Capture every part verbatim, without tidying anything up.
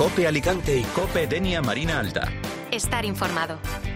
COPE Alicante y COPE Denia Marina Alta. Estar informado.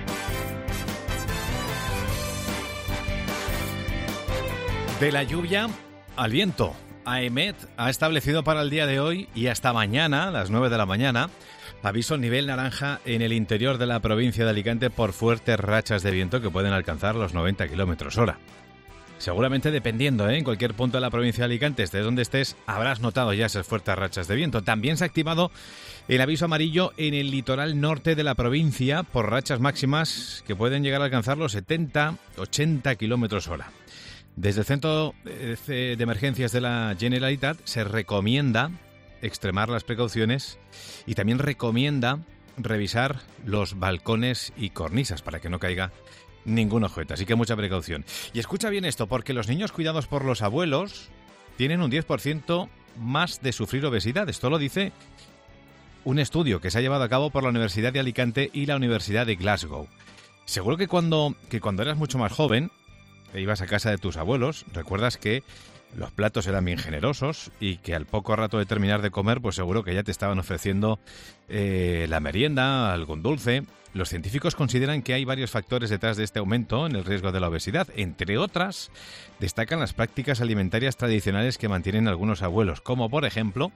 De la lluvia al viento. AEMET ha establecido para el día de hoy y hasta mañana, a las nueve de la mañana, aviso nivel naranja en el interior de la provincia de Alicante por fuertes rachas de viento que pueden alcanzar los noventa kilómetros hora. Seguramente dependiendo, ¿eh? en cualquier punto de la provincia de Alicante, desde donde estés, habrás notado ya esas fuertes rachas de viento. También se ha activado el aviso amarillo en el litoral norte de la provincia por rachas máximas que pueden llegar a alcanzar los setenta a ochenta kilómetros hora. Desde el Centro de Emergencias de la Generalitat se recomienda extremar las precauciones y también recomienda revisar los balcones y cornisas para que no caiga ningún objeto. Así que mucha precaución. Y escucha bien esto, porque los niños cuidados por los abuelos tienen un diez por ciento más de sufrir obesidad. Esto lo dice un estudio que se ha llevado a cabo por la Universidad de Alicante y la Universidad de Glasgow. Seguro que cuando, que cuando eras mucho más joven, ibas a casa de tus abuelos, recuerdas que los platos eran bien generosos y que al poco rato de terminar de comer, pues seguro que ya te estaban ofreciendo eh, la merienda, algún dulce. Los científicos consideran que hay varios factores detrás de este aumento en el riesgo de la obesidad. Entre otras, destacan las prácticas alimentarias tradicionales que mantienen algunos abuelos, como por ejemplo,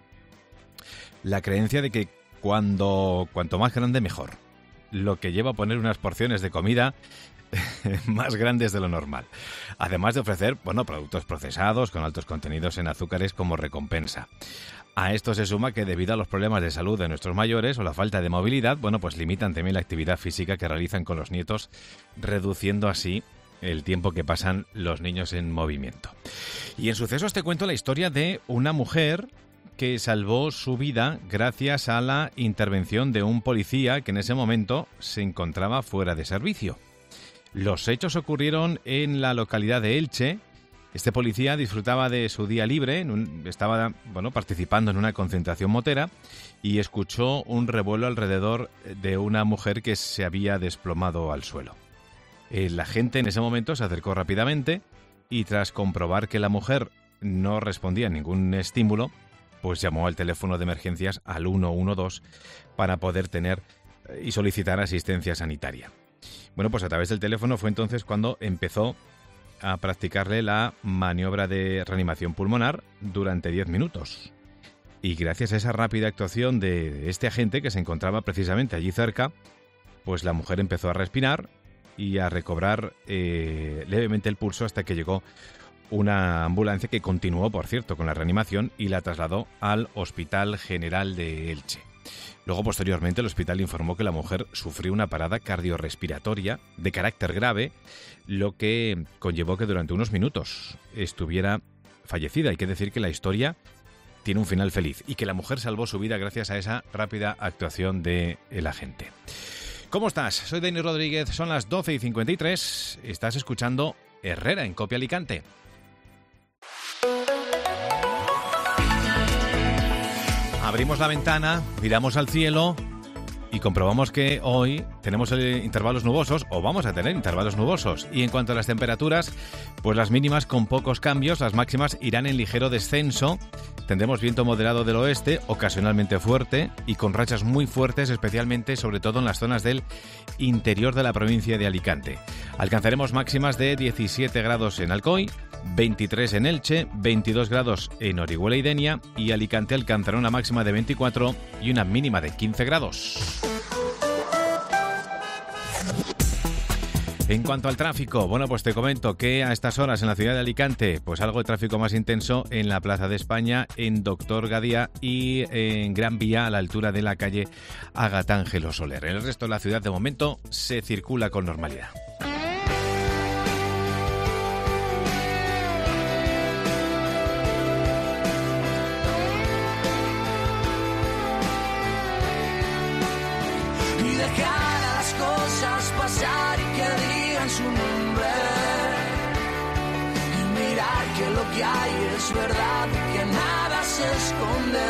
la creencia de que cuando cuanto más grande mejor, lo que lleva a poner unas porciones de comida más grandes de lo normal, además de ofrecer, bueno, productos procesados con altos contenidos en azúcares como recompensa. A esto se suma que debido a los problemas de salud de nuestros mayores o la falta de movilidad, bueno, pues limitan también la actividad física que realizan con los nietos, reduciendo así el tiempo que pasan los niños en movimiento. Y en sucesos te cuento la historia de una mujer que salvó su vida gracias a la intervención de un policía que en ese momento se encontraba fuera de servicio. Los hechos ocurrieron en la localidad de Elche. Este policía disfrutaba de su día libre, en un, estaba bueno, participando en una concentración motera y escuchó un revuelo alrededor de una mujer que se había desplomado al suelo. El agente en ese momento se acercó rápidamente y tras comprobar que la mujer no respondía a ningún estímulo, pues llamó al teléfono de emergencias al uno uno dos para poder tener y solicitar asistencia sanitaria. Bueno, pues a través del teléfono fue entonces cuando empezó a practicarle la maniobra de reanimación pulmonar durante diez minutos. Y gracias a esa rápida actuación de este agente que se encontraba precisamente allí cerca, pues la mujer empezó a respirar y a recobrar eh, levemente el pulso hasta que llegó una ambulancia que continuó, por cierto, con la reanimación y la trasladó al Hospital General de Elche. Luego, posteriormente, el hospital informó que la mujer sufrió una parada cardiorrespiratoria de carácter grave, lo que conllevó que durante unos minutos estuviera fallecida. Hay que decir que la historia tiene un final feliz y que la mujer salvó su vida gracias a esa rápida actuación del agente. ¿Cómo estás? Soy Dani Rodríguez, son las doce y cincuenta y tres. Estás escuchando Herrera en COPE Alicante. Abrimos la ventana, miramos al cielo y comprobamos que hoy tenemos intervalos nubosos, o vamos a tener intervalos nubosos. Y en cuanto a las temperaturas, pues las mínimas con pocos cambios, las máximas irán en ligero descenso. Tendremos viento moderado del oeste, ocasionalmente fuerte, y con rachas muy fuertes, especialmente, sobre todo en las zonas del interior de la provincia de Alicante. Alcanzaremos máximas de diecisiete grados en Alcoy, veintitrés en Elche, veintidós grados en Orihuela y Denia, y Alicante alcanzará una máxima de veinticuatro y una mínima de quince grados. En cuanto al tráfico, bueno, pues te comento que a estas horas en la ciudad de Alicante, pues algo de tráfico más intenso en la Plaza de España, en Doctor Gadía y en Gran Vía a la altura de la calle Agatángelo Soler. En el resto de la ciudad, de momento, se circula con normalidad. Y dejar a las cosas pasar y que digan su nombre, y mirar que lo que hay es verdad y que nada se esconde,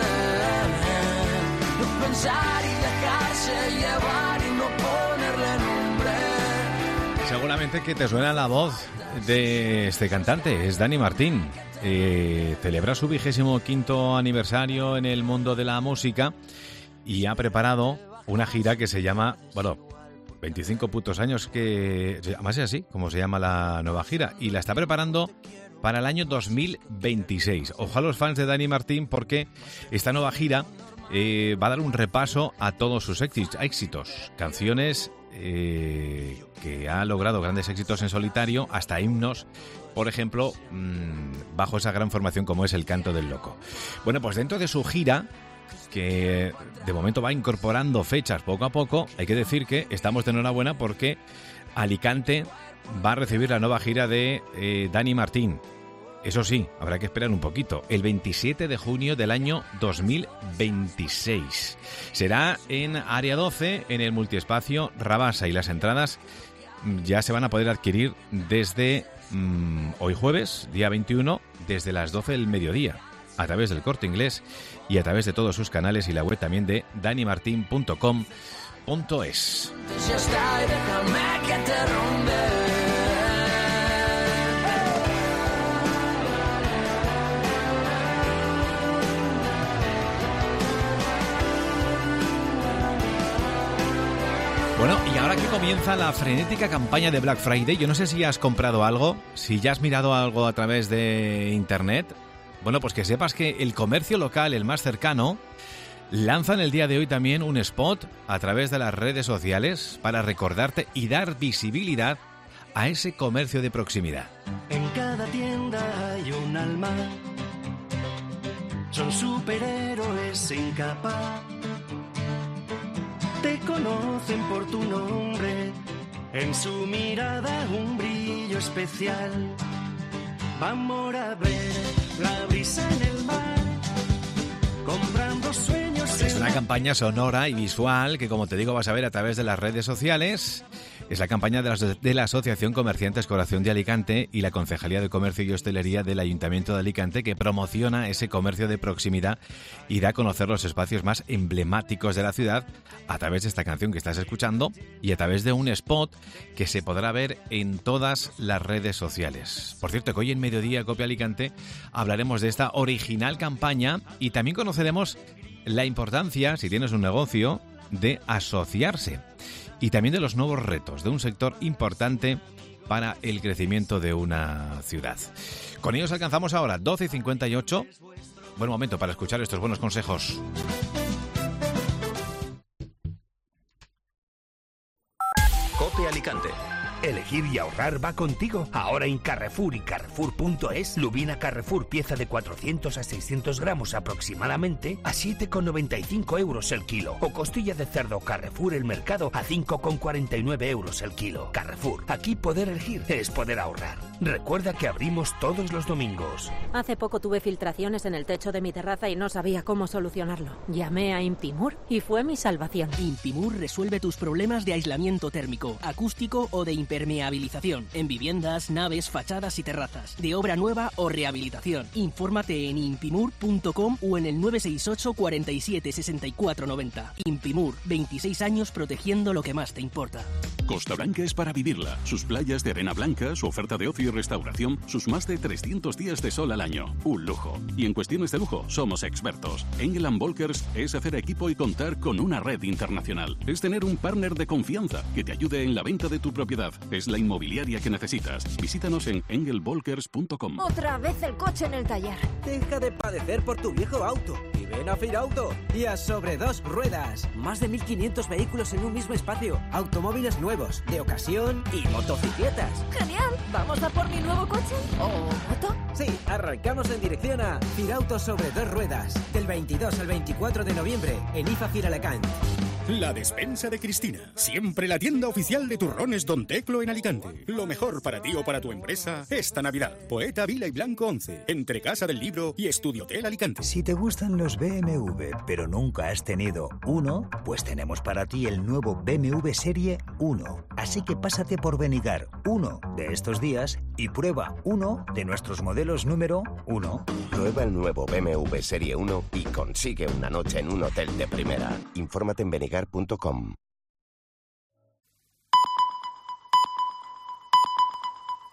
no pensar y dejarse llevar y no ponerle nombre. Seguramente que te suena la voz de este cantante, es Dani Martín. Eh, celebra su vigésimo quinto aniversario en el mundo de la música y ha preparado una gira que se llama, bueno, veinticinco putos años, que además es así como se llama la nueva gira, y la está preparando para el año dos mil veintiséis. Ojo a los fans de Dani Martín, porque esta nueva gira eh, va a dar un repaso a todos sus éxitos, canciones eh, que ha logrado grandes éxitos en solitario, hasta himnos, por ejemplo, mmm, bajo esa gran formación como es El Canto del Loco. Bueno, pues dentro de su gira, que de momento va incorporando fechas poco a poco, hay que decir que estamos de enhorabuena porque Alicante va a recibir la nueva gira de eh, Dani Martín. Eso sí, habrá que esperar un poquito. El veintisiete de junio del año dos mil veintiséis. Será en Área doce, en el multiespacio Rabasa, y las entradas ya se van a poder adquirir desde mmm, hoy jueves, día veintiuno, desde las doce del mediodía, a través del Corte Inglés y a través de todos sus canales y la web también de dani martin punto com punto es. Bueno, y ahora que comienza la frenética campaña de Black Friday, yo no sé si has comprado algo, si ya has mirado algo a través de internet. Bueno, pues que sepas que el comercio local, el más cercano, lanza en el día de hoy también un spot a través de las redes sociales para recordarte y dar visibilidad a ese comercio de proximidad. En cada tienda hay un alma, son superhéroes sin capa, te conocen por tu nombre, en su mirada un brillo especial. Vamos a ver la brisa en el mar, comprando sueños. Es una campaña sonora y visual que, como te digo, vas a ver a través de las redes sociales. Es la campaña de la, de la Asociación Comerciantes Corazón de Alicante y la Concejalía de Comercio y Hostelería del Ayuntamiento de Alicante, que promociona ese comercio de proximidad y da a conocer los espacios más emblemáticos de la ciudad a través de esta canción que estás escuchando y a través de un spot que se podrá ver en todas las redes sociales. Por cierto, que hoy en Mediodía Cope Alicante hablaremos de esta original campaña y también conoceremos la importancia, si tienes un negocio, de asociarse. Y también de los nuevos retos de un sector importante para el crecimiento de una ciudad. Con ellos alcanzamos ahora doce y cincuenta y ocho. Buen momento para escuchar estos buenos consejos. Cope Alicante. Elegir y ahorrar va contigo. Ahora en Carrefour y Carrefour punto es, lubina Carrefour pieza de cuatrocientos a seiscientos gramos aproximadamente a siete con noventa y cinco euros el kilo. O costilla de cerdo Carrefour el mercado a cinco con cuarenta y nueve euros el kilo. Carrefour, aquí poder elegir es poder ahorrar. Recuerda que abrimos todos los domingos. Hace poco tuve filtraciones en el techo de mi terraza y no sabía cómo solucionarlo. Llamé a Impimur y fue mi salvación. Impimur resuelve tus problemas de aislamiento térmico, acústico o de impermeabilización en viviendas, naves, fachadas y terrazas, de obra nueva o rehabilitación. Infórmate en impimur punto com o en el nueve seis ocho, cuarenta y siete, sesenta y cuatro noventa. Impimur, veintiséis años protegiendo lo que más te importa. Costa Blanca es para vivirla. Sus playas de arena blanca, su oferta de ocio y restauración, sus más de trescientos días de sol al año. Un lujo. Y en cuestiones de lujo somos expertos. Engel and Volkers es hacer equipo y contar con una red internacional. Es tener un partner de confianza que te ayude en la venta de tu propiedad. Es la inmobiliaria que necesitas. Visítanos en engel volkers punto com. Otra vez el coche en el taller. Deja de padecer por tu viejo auto y ven a Firauto. Y a Sobre Dos Ruedas. Más de mil quinientos vehículos en un mismo espacio. Automóviles nuevos, de ocasión y motocicletas. ¡Genial! ¿Vamos a por mi nuevo coche? ¿O moto? Sí, arrancamos en dirección a Firauto Sobre Dos Ruedas. Del veintidós al veinticuatro de noviembre en I F A Firalacant. La despensa de Cristina. Siempre la tienda oficial de turrones Don Teclo en Alicante. Lo mejor para ti o para tu empresa esta Navidad. Poeta Vila y Blanco once. Entre Casa del Libro y Estudio Hotel Alicante. Si te gustan los B M W, pero nunca has tenido uno, pues tenemos para ti el nuevo B M W Serie uno. Así que pásate por Benigar uno de estos días y prueba uno de nuestros modelos número uno. Prueba el nuevo B M W Serie uno y consigue una noche en un hotel de primera. Infórmate en benigar punto com.